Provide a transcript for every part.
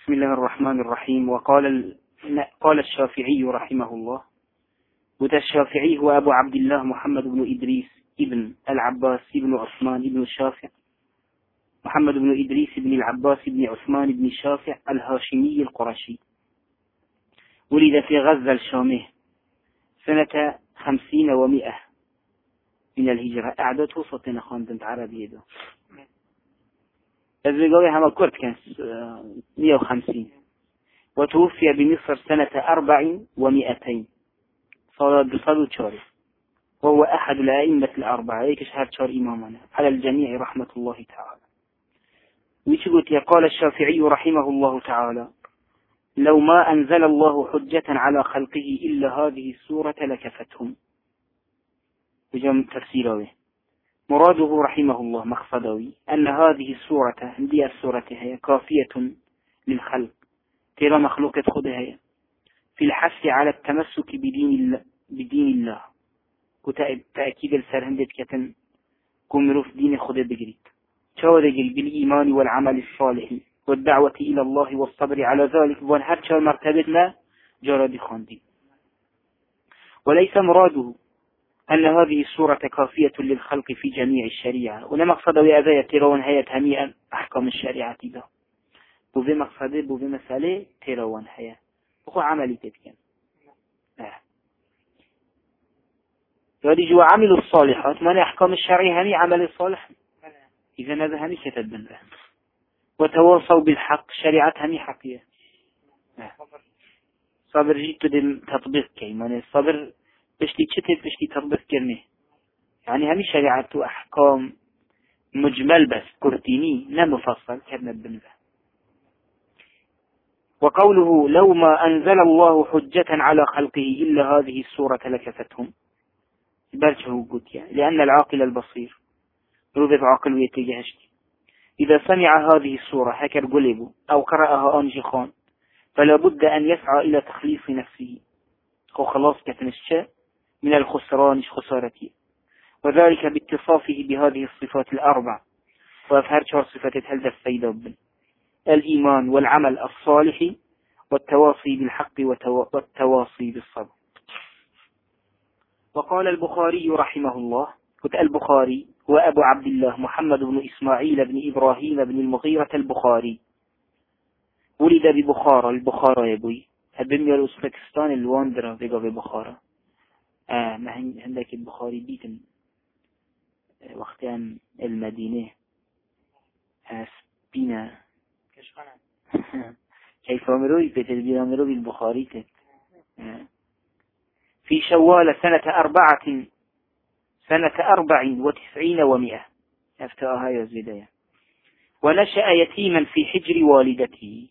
بسم الله الرحمن الرحيم. قال الشافعي رحمه الله: وده الشافعي هو أبو عبد الله محمد بن إدريس ابن العباس بن عثمان بن الشافع، محمد بن إدريس بن العباس بن عثمان بن الشافع الهاشمي القرشي. ولد في غزة الشامية سنة 50 و100 من الهجرة. أعداد وسطنا خاندمت عربية ده الزجاوي هما كرت كان 150. وتوفي بمصر سنة 400 صار بصدو شاري، وهو أحد الأئمة الأربعة، هيك شهر شار إمامنا على الجميع رحمة الله تعالى. ويشقت قال الشافعي رحمه الله تعالى: لو ما أنزل الله حجة على خلقه إلا هذه السورة لكفتهم. وجم تفسيره مراده رحمه الله مقصدوي أن هذه السورة هي السورة هي كافية للخلق، ترى مخلوقة خدها في الحث على التمسك بدين الله وتأكيد السرهندة كتن كمروف دين خد بجريد شاورجل بالإيمان والعمل الصالح والدعوة إلى الله والصبر على ذلك، وانهرشا مرتبتنا جراد خاندي. وليس مراده أن هذه السورة كافية للخلق في جميع الشريعة، ولا مقصد ويأذى تيرون هي هنيئا أحكام الشريعة ده بوفي مقصده بوفي مسألة تيرون هي وخو عملي تتكن يودي جوا عملوا الصالحات ما أحكام الشريعة هني عمل الصالح، إذا هذا هني كتبن له. وتواصوا بالحق شريعة هني حقية. صبر جيت دم تطبيق كيمان الصبر بشتي تشتت بشتي تطبيق كرنه، يعني هني شريعة أحكام مجمل بس كرتيني لا مفصل كرنا بنفه. وقوله لو ما أنزل الله حجة على خلقه إلا هذه السورة لكفتهم برجه قلت لأن العاقل البصير ربط عقل ويتجهشت إذا سمع هذه السورة هكر قلبه أو قرأها أنجخان فلا بد أن يسعى إلى تخليص نفسه وخلاص كتنشاء من الخسران خسارته، وذلك باتصافه بهذه الصفات الأربع. وأفهر شهر صفات الهلدة السيدة الإيمان والعمل الصالح والتواصي بالحق والتواصي بالصبر. وقال البخاري رحمه الله: البخاري هو أبو عبد الله محمد بن إسماعيل بن إبراهيم بن المغيرة البخاري، ولد ببخارى. البخارى يبوي هبم يا أوزبكستان الواندرا بيقى ببخارى. ما عندك البخاري بيتم وقتان المدينة سبينا كيف أمروي بتدبير أمروي البخاري في شوال سنة 94 و100 أفتاها يا زيدايا. ونشأ يتيما في حجر والدته.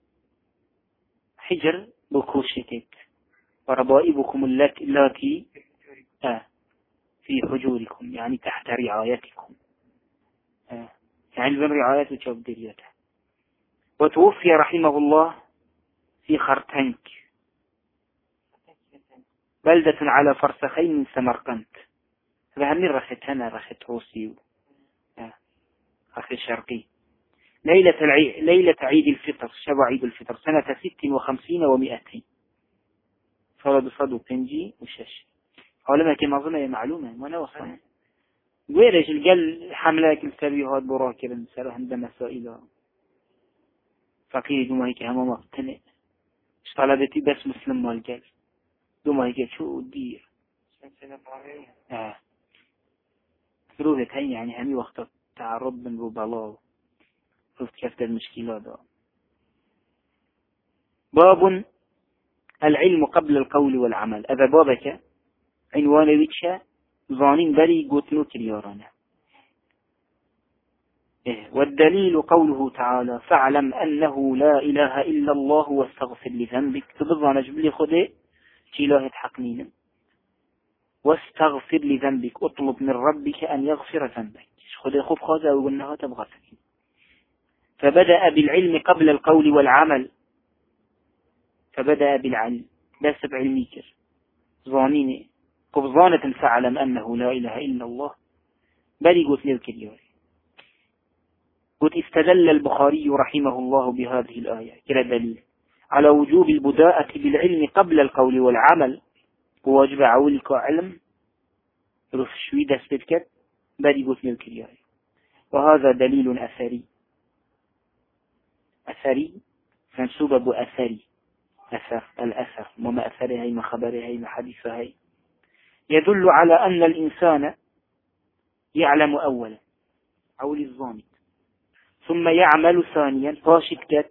حجر بكوشتك وربائبكم اللاتي في حجوركم، يعني تحت رعايتكم، يعني رعاية وتبديريته. وتوفي رحمه الله في خرتنك، بلدة على فرسخين من سمرقند. فهمني رخت هنا رخت روسي رخت شرقي. ليلة عيد الفطر، شبع عيد الفطر سنة 56 و200. فرد صدو بنجي وشش حولما كما ظنها معلومة وانا وصلنا ويرج القل حملة السريهات براكبا سألوا عندما سائلة فقير دوما هيك همام اقتنع اش طلبتي بس مسلم مالقل دوما هيك شو دير فروضة هاي يعني همي وقت تعرض من ربالله شفت كيف المشكلة ده. باب العلم قبل القول والعمل. هذا بابك عنوان ويتشا ظانين بري قوتنو تريارانا. والدليل قوله تعالى: فاعلم أنه لا إله إلا الله واستغفر لذنبك. تبضانا جبلي خده تلاهة حقنين واستغفر لذنبك، اطلب من ربك أن يغفر ذنبك. خده خب خازا وقلناها تبغى سكين. فبدأ بالعلم قبل القول والعمل. فبدأ بالعلم بس بعلميكر ظانين قبضانة فاعلم أنه لا إله إلا الله بل قلت للكريار. قلت استدل البخاري رحمه الله بهذه الآية كلا دليل على وجوب البداءة بالعلم قبل القول والعمل، وواجب عولك علم رف شوي دست كت بدي قلت ملك الآية. وهذا دليل أثري منسوب بأثري أثر الأثر وما أثره هي ما خبره هي ما حديثه هي، يدل على أن الإنسان يعلم أولا عول الظامت ثم يعمل ثانيا باشد كت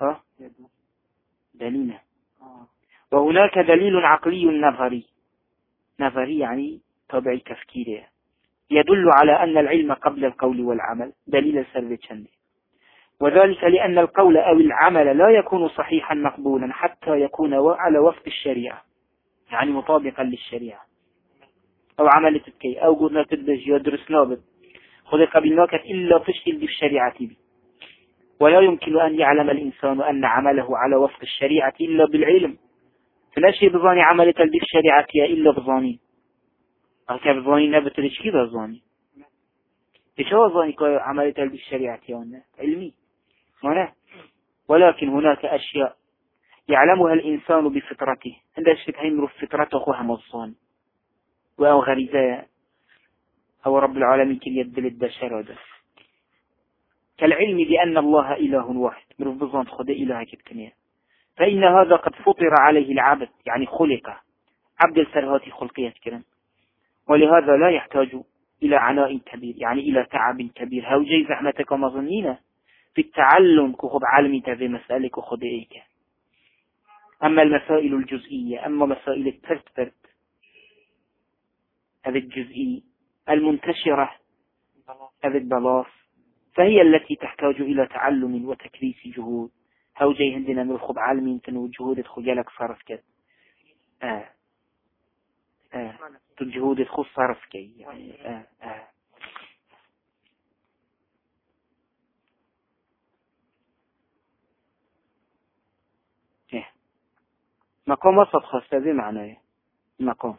دليل. وهناك دليل عقلي نظري يعني طبيعي تفكيره يدل على أن العلم قبل القول والعمل دليل سلبي، وذلك لأن القول أو العمل لا يكون صحيحا مقبولا حتى يكون على وفق الشريعة، يعني مطابقا للشريعة. أو عمل تبكي أو قلنا تدج يدرس نابد خذ قبلناك إلا تشكل بالشريعة بي، ولا يمكن أن يعلم الإنسان أن عمله على وفق الشريعة إلا بالعلم. فلاشي بظاني عملك بالشريعة إلا بظاني أكا بظاني نبتلش كذا ظاني إيش هو ظاني عملك بالشريعة علمي هنا. ولكن هناك أشياء يعلمها الإنسان بفطرته، عند الشيء هيمر فطرته وهم الظان أو غريزة أو رب العالمين كل يد للبشر هذا كالعلم بأن الله إله واحد مرف بظان خد إله كتكنيه، فإن هذا قد فطر عليه العبد يعني خلق عبد السرهات خلقية كرم، ولهذا لا يحتاج إلى عناء كبير يعني إلى تعب كبير. هاوجي زحمتك ومظنين في التعلم كخب عالمي تذي مسألة كخد إيك. أما المسائل الجزئية أما مسائل الترتبط هذه الجزئية المنتشرة هذه البلاص فهي التي تحتاج إلى تعلم وتكريس جهود. هاوجي عندنا نرخب عالمين تنو جهود تخجلك صرف كد جهود تخص صرف كي يعني مقام وسط خاص هذا معناه مقام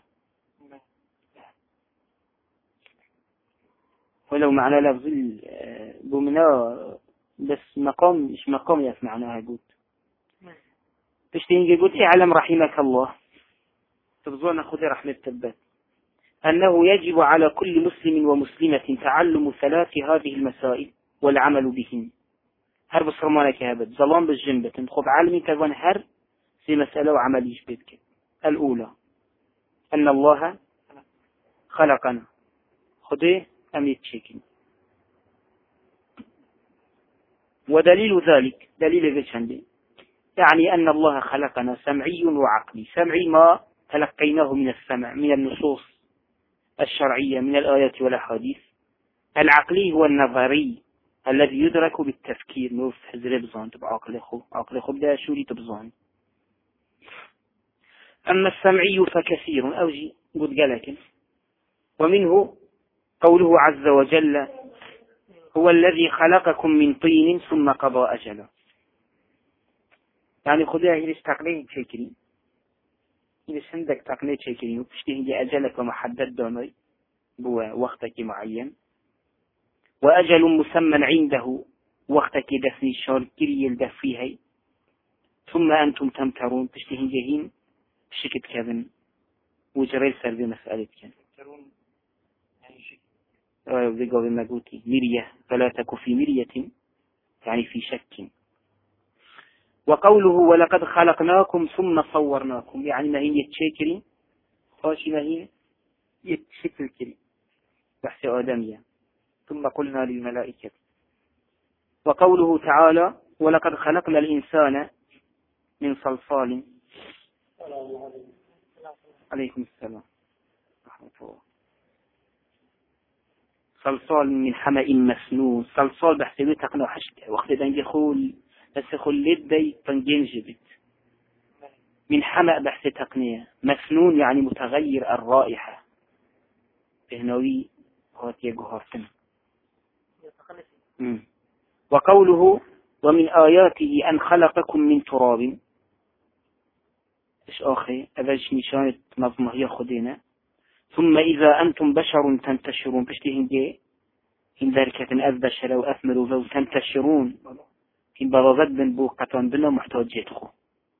ولو معنى لفظ بمنا بس مقام مش مقام يسمعناها قلت تشتين قلت اعلم رحمك الله تبظون خذ رحمة تبت أنه يجب على كل مسلم ومسلمة تعلم ثلاث هذه المسائل والعمل بهن. هر بصرمانك هابت ظلام بالجنبة تنخب عالمي كذن هر في مسألة وعمل يجبتك. الأولى أن الله خلقنا خذه أم يتشكين، ودليل ذلك دليل ذلك عندي يعني أن الله خلقنا سمعي وعقلي. سمعي ما تلقيناه من السمع من النصوص الشرعية من الآيات والأحاديث. العقلي هو النظري الذي يدرك بالتفكير نوف حزر بزان تبع عقل خو بدا شوري تبزان. أما السمعي فكثير أوجي قد قالك ومنه قوله عز وجل هو الذي خلقكم من طين ثم قضى أجله، يعني خذها إلى تقنية شكري إذا عندك تقنية شكري وتشتهي أجلك ومحدد دوني بو وقتك معين وأجل مسمى عنده وقتك دفني شاركري يلدفيه ثم أنتم تمترون تشتهي جهين شكت كذن وجريل سر بمسألة كذن ذكر بمجوتي مرية فلا تك في مرية يعني في شك. وقوله ولقد خلقناكم ثم صورناكم يعني ما هي يتشكري خاشي ما هي يتشكل كري بحث آدمية ثم قلنا للملائكة. وقوله تعالى ولقد خلقنا الإنسان من صلصال عليكم السلام رحمة الله صلصال من حمأ مسنون. صلصال بحسبه تقنع حشك وقت دنجي خول بس خليت دي تنجنجبت من حمأ بحث تقنية مسنون يعني متغير الرائحة بهنوي هاتي جهارتنا. وقوله ومن آياته أن خلقكم من تراب إيش آخي أبج نشانة نظمة هي خدينا ثم إذا أنتم بشر تنتشرون بشتهن جي إن ذلكة أذبشر وأثمر وذو تنتشرون إن بضغط بن بوقة بنا محتاجته.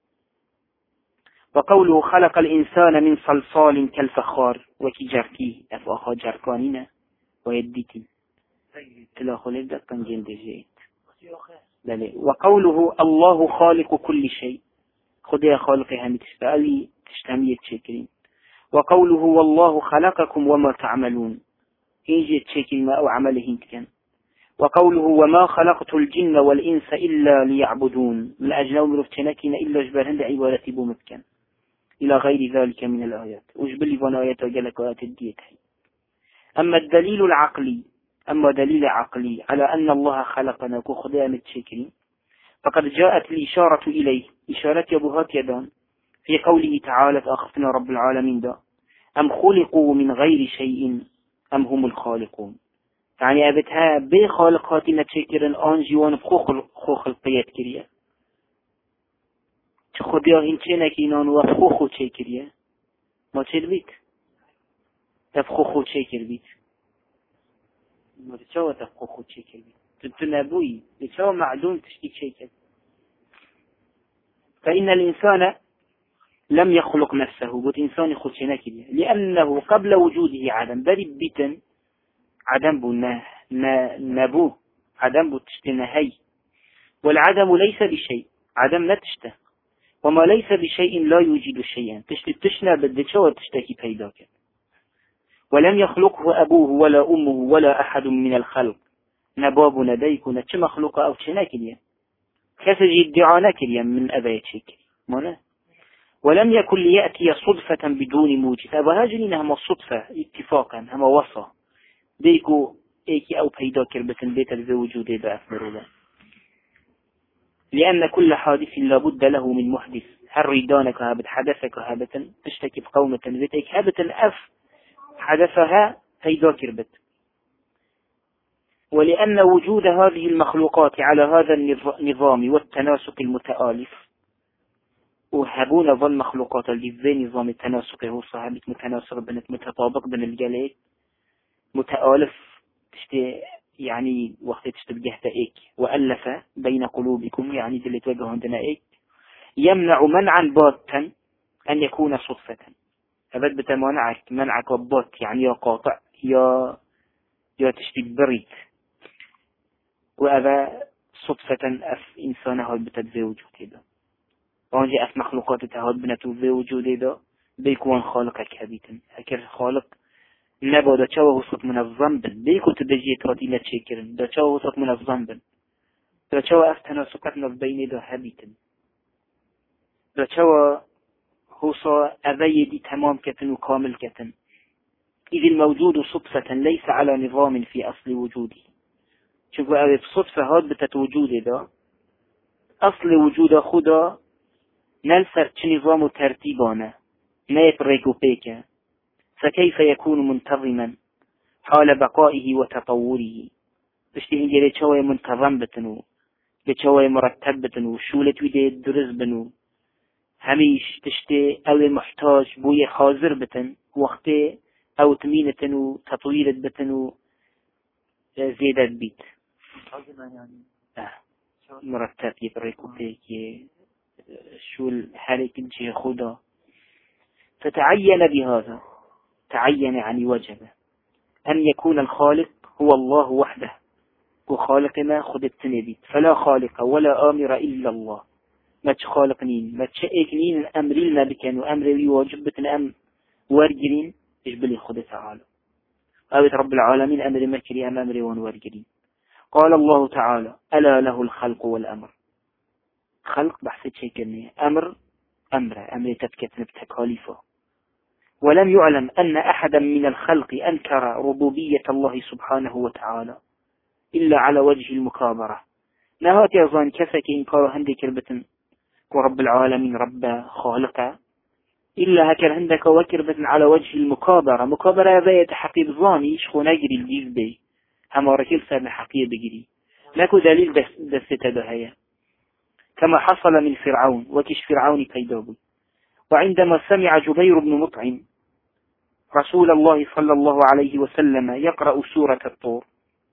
وقوله خلق الإنسان من صلصال كالفخار وكي جركي أفاها جركانين ويدتي تلاخل الدق كان جلد جيد. وقوله الله خالق كل شيء خذ خالقها متشتالي تشتمية شكرين. وقوله والله خلقكم وما تعملون إنجي تشكل ما أو عملهن كان. وقوله وما خلقت الجن والإنس إلا ليعبدون من أجل مرفتنكين إلا جبرهن عبادتي بومتكن إلى غير ذلك من الآيات وجبل بنايات وجلك آيات الديت. أما الدليل العقلي دليل عقلي على أن الله خلقنا كخدام التشكرين فقد جاءت الإشارة إليه إشارة يبهات يدان في قوله تعالى أخفنا رب العالمين دا أم خلقوا من غير شيء أم هم الخالقون. يعني أبتها بخالقات نتشكرن آنجيوان بخوخ القياد كريا تخديا هنچينا كينان وفخوخو تشكريا ما تشبيت تفخوخو تشكر بيت ما تشوى تفخوخو تشكر بيت تتنبوي تشوى معدوم تشكي تشكر. فإن الإنسان لم يخلق نفسه قلت إنسان خلقنا كريا لأنه قبل وجوده عدم بريد بيتن عدم بو نبوه عدم بو تشتنهي والعدم ليس بشيء عدم لا تشته وما ليس بشيء لا يوجد شيئا تشتنا بدشوى تشتكي بيداك. ولم يخلقه أبوه ولا أمه ولا أحد من الخلق نباب نديكنا تش مخلوق أو تشناكليا كسجي الدعاناكليا من أبايتشك مانا. ولم يكن ليأتي صدفة بدون موجد أبهاجنين هم الصدفة اتفاقا هم وصى ديكو ايكي او بيدا كربتن بيت الوجود بأثمر له. لأن كل حادث لابد له من محدث هالريدانك هابت حدثك هابتا تشتكي بقومة بيتك هابتا أف حدثها بيدا كربت. ولأن وجود هذه المخلوقات على هذا النظام والتناسق المتآلف وهبون ظن مخلوقات اللي في نظام التناسق هو صاحبة متناسق بنت متطابق بين الجليد متآلف تشتي يعني وقت تشتبجه إيك وألف بين قلوبكم يعني اللي توجه عندنا إيك يمنع منعا باتا أن يكون صدفة. أبد منعك بات يعني يا قاطع يا تشتي بريد وأبا صدفة أف إنسانه بتدفي وجوده وانجي أف مخلوقات تهاد بنتوفي وجوده بيكون خالقك هبيتا أكر خالق نبا دا چاوه صوت منظم بن بيكو تدجيت هاتي نتشكرن دا چاوه صوت منظم بن دا چاوه افتناسقات نظبين دا هبيتن دا چاوه هوصا أذي دي تمام كتن وكامل كتن. إذ الموجود صدفة ليس على نظام في أصل وجوده. شوفوا أذي بصدفة هاد بتت وجوده دا أصل وجود خدا نلسر چه نظام ترتيبانه نيب ريكو بيكا فكيف يكون منتظما حال بقائه وتطوره. تشتهي جلي شوية منتظم بتنو لشوية مرتب بتنو شولة ويدي درز بنو هميش تشتي او محتاج بوية خازر بتن وقت او تمينة تنو تطويلة بتنو زيادة بيت مرتب يبريكو بيك شول حالك انجي خدا. فتعين بهذا تعين يعني وجب أن يكون الخالق هو الله وحده وخالقنا خد التنبيت فلا خالق ولا آمر إلا الله ما تخالقنين ما تشئكنين أمر لنا بكن وأمر لي واجبتنا أم وارجرين إجبلي خد تعالى أبت رب العالمين أمر مكري أم أمر وارجرين. قال الله تعالى ألا له الخلق والأمر خلق بحث شيكني أمر تتكتن بتكاليفه. ولم يعلم أن أحدا من الخلق أنكر ربوبية الله سبحانه وتعالى إلا على وجه المكابرة. نهات يظن كفك إنكار هندي كربة ورب العالمين رب خالقه إلا هكر عندك وكربة على وجه المكابرة. مكابرة بيت حقيب ظاني شخو نجري الجيز بي هما ركيل سابن حقيب بجري لكو دليل دستة دهية كما حصل من فرعون وكش فرعون كيدابي. وعندما سمع جبير بن مطعم رسول الله صلى الله عليه وسلم يقرأ سورة الطور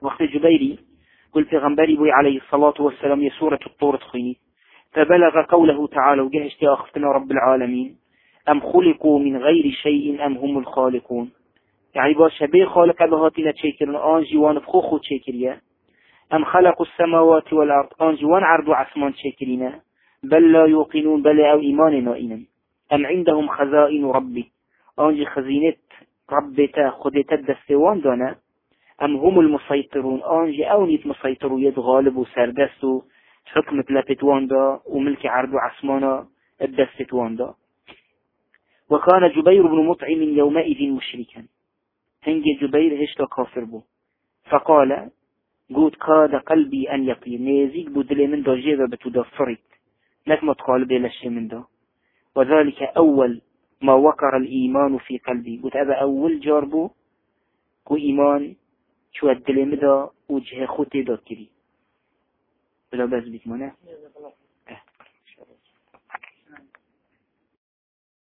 وقت جبيري قل في غنبري بي عليه الصلاة والسلام يسورة الطور تخيني فبلغ قوله تعالى وجهشت أخفتنا رب العالمين أم خلقوا من غير شيء أم هم الخالقون يعني باشا بي خالق بهاتنا تشيكرون آنجي وانفخوخو تشيكريا أم خلقوا السماوات والأرض آنجي وان عرضوا عثمان تشيكرينا بل لا يوقنون بل أو إيماننا إنم أم عندهم خزائن ربي آنجي خزينة ربتا خدتا دستوان دانا أم هم المسيطرون آنجي أو نيت مسيطروا يد غالب وسردست حكمة لفتوان دا وملك عرض عثمان الدستوان دا وكان جبير بن مطعم يومئذ مشركا هنجي جبير هشتا كافر بو فقال قد كاد قلبي أن يطير نيزيك بدلي من دا جيبا بتدفرت نكما تقالب لشي من دا وذلك أول ما وقر الإيمان في قلبي قلت أبا أول جاربو كو إيمان شو الدلي مدى وجه خوتي دا كري بلا بس بيت منه